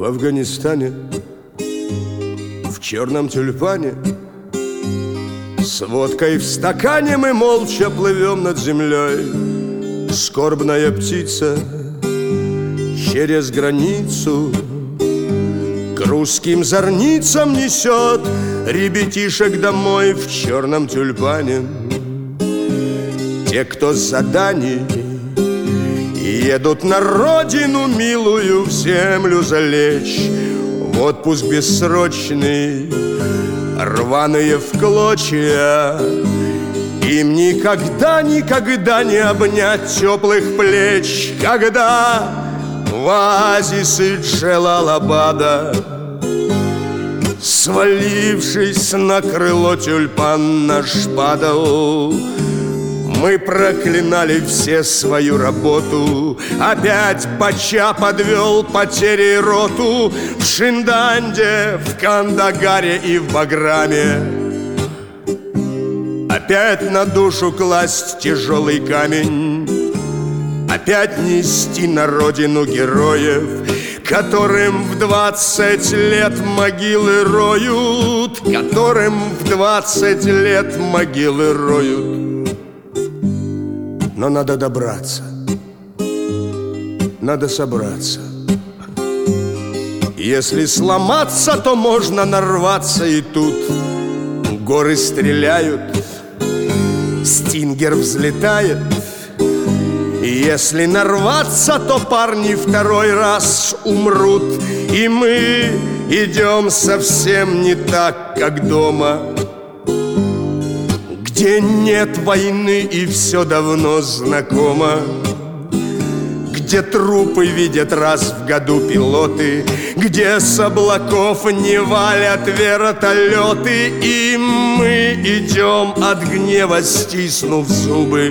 Афганистане, в черном тюльпане, с водкой в стакане мы молча плывем над землей. Скорбная птица через границу к русским зорницам несет ребятишек домой в черном тюльпане. Те, кто с заданий едут на родину милую, в землю залечь, в отпуск бессрочный, рваные в клочья. Им никогда, никогда не обнять теплых плеч, когда в оазисы Джелалабада, свалившись на крыло, тюльпан наш падал. Мы проклинали все свою работу. Опять Пача подвел потери роту в Шинданде, в Кандагаре и в Баграме. Опять на душу класть тяжелый камень, опять нести на родину героев, которым в 20 лет могилы роют, которым в 20 лет могилы роют. Но надо добраться, надо собраться. Если сломаться, то можно нарваться. И тут горы стреляют, стингер взлетает. Если нарваться, то парни второй раз умрут. И мы идем совсем не так, как дома, где нет войны и все давно знакомо, где трупы видят раз в году пилоты, где с облаков не валят вертолеты. И мы идем от гнева, стиснув зубы,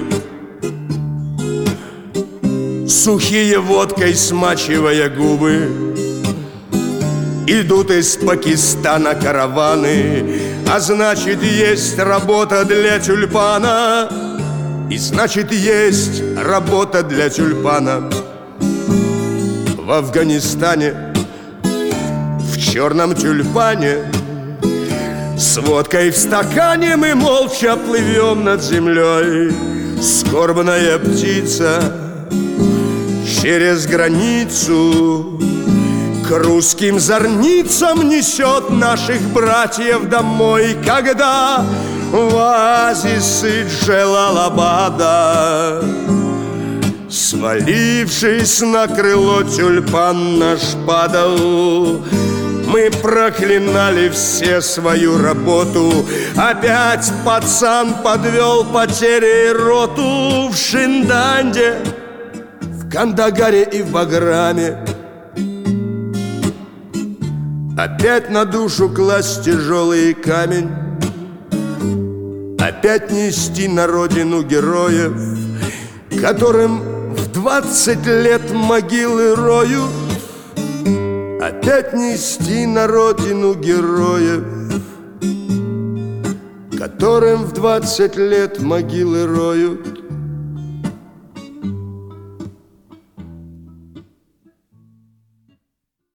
сухие водкой смачивая губы. Идут из Пакистана караваны, а значит, есть работа для тюльпана. И значит, есть работа для тюльпана. В Афганистане, в черном тюльпане, с водкой в стакане мы молча плывем над землей. Скорбная птица через границу к русским зорницам несет наших братьев домой, когда в оазисы Джелалабада, свалившись на крыло, тюльпан наш падал. Мы проклинали все свою работу. Опять пацан подвел потери роту в Шинданде, в Кандагаре и в Баграме. Опять на душу класть тяжелый камень, опять нести на родину героев, которым в 20 лет могилы роют. Опять нести на родину героев, которым в 20 лет могилы роют.